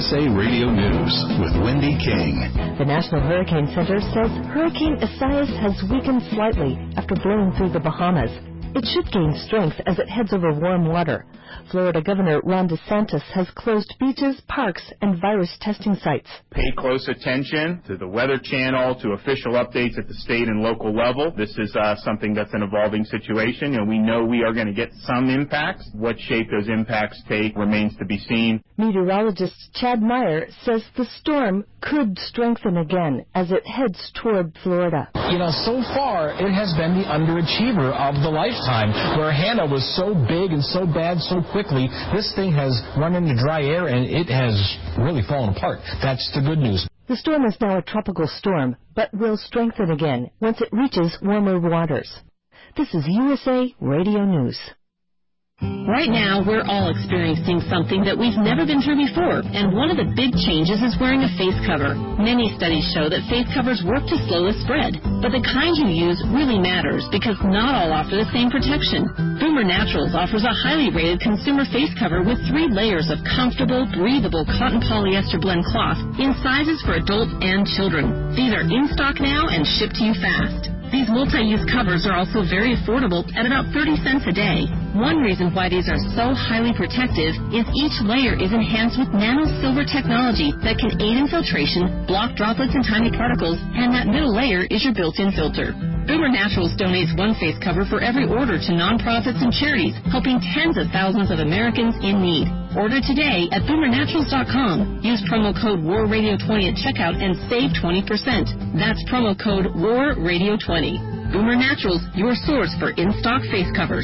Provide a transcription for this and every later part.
USA Radio News with Wendy King. The National Hurricane Center says Hurricane Isaias has weakened slightly after blowing through the Bahamas. It should gain strength as it heads over warm water. Florida Governor Ron DeSantis has closed beaches, parks, and virus testing sites. Pay close attention to the Weather Channel, to official updates at the state and local level. This is something that's an evolving situation, and we know we are going to get some impacts. What shape those impacts take remains to be seen. Meteorologist Chad Meyer says the storm could strengthen again as it heads toward Florida. So far it has been the underachiever of the lifetime, where Hannah was so big and so bad so quickly. This thing has run into dry air and it has really fallen apart. That's the good news. The storm is now a tropical storm, but will strengthen again once it reaches warmer waters. This is USA Radio News. Right now, we're all experiencing something that we've never been through before, and one of the big changes is wearing a face cover. Many studies show that face covers work to slow the spread, but the kind you use really matters because not all offer the same protection. Boomer Naturals offers a highly rated consumer face cover with 3 layers of comfortable, breathable cotton polyester blend cloth in sizes for adults and children. These are in stock now and shipped to you fast. These multi-use covers are also very affordable at about 30 cents a day. One reason why these are so highly protective is each layer is enhanced with nano silver technology that can aid in filtration, block droplets and tiny particles, and that middle layer is your built-in filter. Boomer Naturals donates 1 face cover for every order to nonprofits and charities, helping tens of thousands of Americans in need. Order today at boomernaturals.com. Use promo code WARRadio20 at checkout and save 20%. That's promo code WARRadio20. Boomer Naturals, your source for in-stock face covers.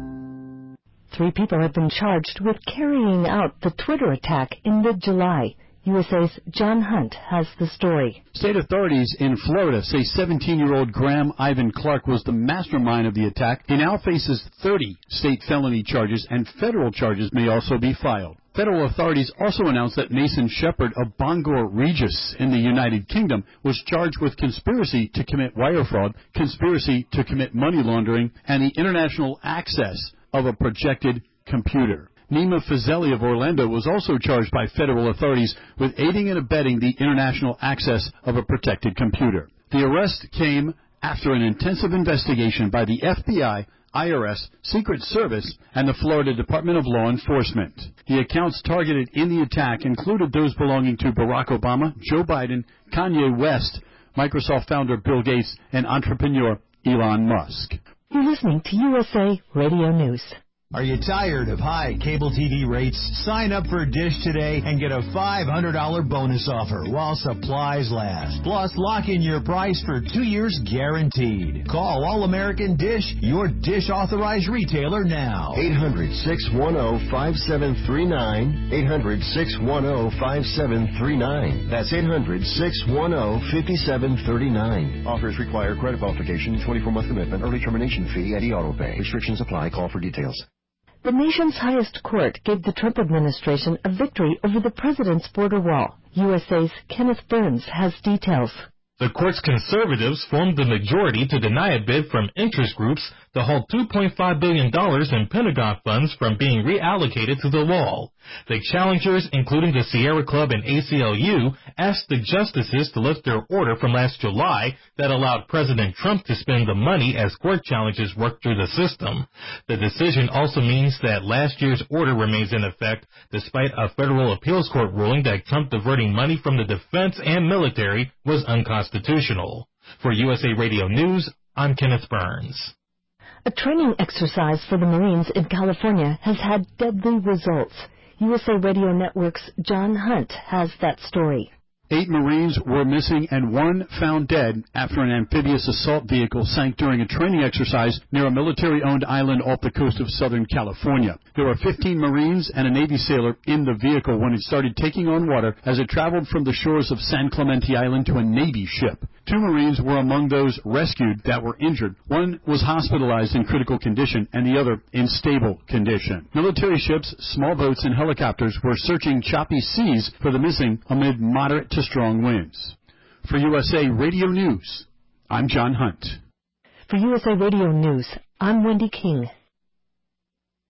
3 people have been charged with carrying out the Twitter attack in mid-July. USA's John Hunt has the story. State authorities in Florida say 17-year-old Graham Ivan Clark was the mastermind of the attack. He now faces 30 state felony charges, and federal charges may also be filed. Federal authorities also announced that Mason Shepard of Bangor Regis in the United Kingdom was charged with conspiracy to commit wire fraud, conspiracy to commit money laundering, and the international access of a projected computer. Nima Fazeli of Orlando was also charged by federal authorities with aiding and abetting the international access of a protected computer. The arrest came after an intensive investigation by the FBI, IRS, Secret Service, and the Florida Department of Law Enforcement. The accounts targeted in the attack included those belonging to Barack Obama, Joe Biden, Kanye West, Microsoft founder Bill Gates, and entrepreneur Elon Musk. You're listening to USA Radio News. Are you tired of high cable TV rates? Sign up for Dish today and get a $500 bonus offer while supplies last. Plus, lock in your price for 2 years guaranteed. Call All-American Dish, your Dish authorized retailer now. 800-610-5739. 800-610-5739. That's 800-610-5739. Offers require credit qualification, 24-month commitment, early termination fee, and auto pay. Restrictions apply. Call for details. The nation's highest court gave the Trump administration a victory over the president's border wall. USA's Kenneth Burns has details. The court's conservatives formed the majority to deny a bid from interest groups to halt $2.5 billion in Pentagon funds from being reallocated to the wall. The challengers, including the Sierra Club and ACLU, asked the justices to lift their order from last July that allowed President Trump to spend the money as court challenges work through the system. The decision also means that last year's order remains in effect despite a federal appeals court ruling that Trump diverting money from the defense and military was unconstitutional. For USA Radio News, I'm Kenneth Burns. A training exercise for the Marines in California has had deadly results. USA Radio Network's John Hunt has that story. 8 Marines were missing and 1 found dead after an amphibious assault vehicle sank during a training exercise near a military-owned island off the coast of Southern California. There were 15 Marines and a Navy sailor in the vehicle when it started taking on water as it traveled from the shores of San Clemente Island to a Navy ship. 2 Marines were among those rescued that were injured. 1 was hospitalized in critical condition and the other in stable condition. Military ships, small boats, and helicopters were searching choppy seas for the missing amid moderate to strong winds. For USA Radio News, I'm John Hunt. For USA Radio News, I'm Wendy King.